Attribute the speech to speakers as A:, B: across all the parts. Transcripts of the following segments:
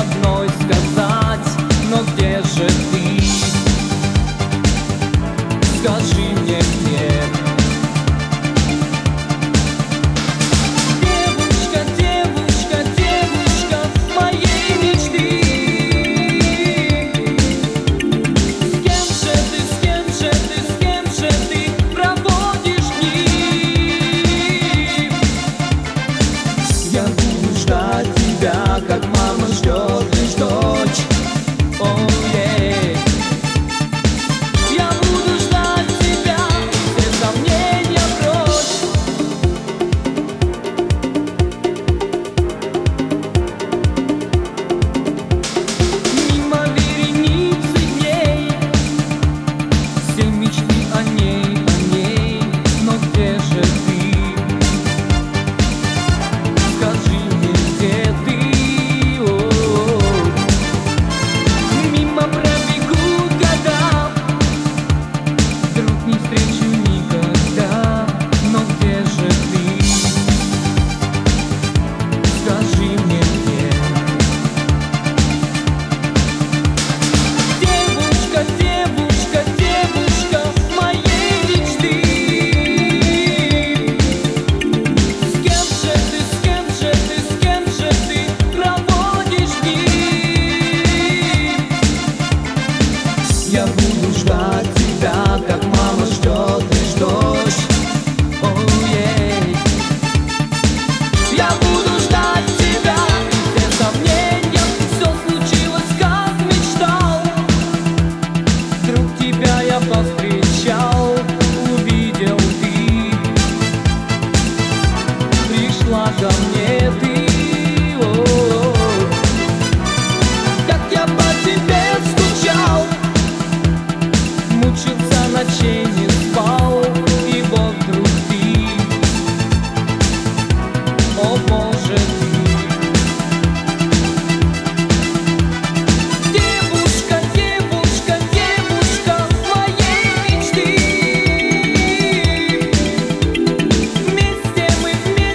A: одной сказать, но где же ты? Скажи мне, где? Девушка, девушка, девушка моей мечты. С кем же ты, с кем же ты, с кем же ты проводишь дни? Я буду ждать тебя, как мама ждет лишь дочь. Oh, yeah. Я буду ждать тебя, все сомнения прочь. Мимо вереницы дней, все мечты о ней, но где же ты? Скажи мне, где ты? Мимо пробегут года, вдруг не встречу никогда, но где же ты? Скажи мне, где? Девушка, девушка, девушка моей мечты. С кем же ты, с кем же ты, с кем же ты проводишь дни? Я буду ждать тебя, как мама ждет лишь дождь. Oh, yeah. Я буду ждать тебя, все сомнения, все случилось, как мечтал. Вдруг тебя я повстречал, увидел ты, пришла ко мне ты. О-о-о. Как я по тебе скучал, мучился, ночей не спал, и вот вдруг ты, о Боже ты. Девушка, девушка, девушка моей мечты. Вместе мы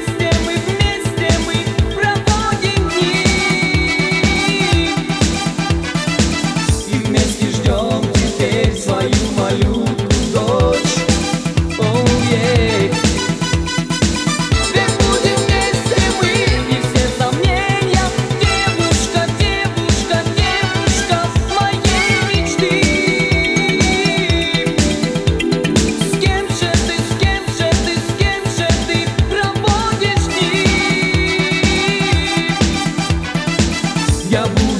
A: проводим дни. И вместе ждем теперь свою малютку дочь. Oh, yeah. Ведь будем вместе мы, и все сомнения. Девушка, девушка, девушка моей мечты. С кем же ты, с кем же ты, с кем же ты проводишь дни? Я буду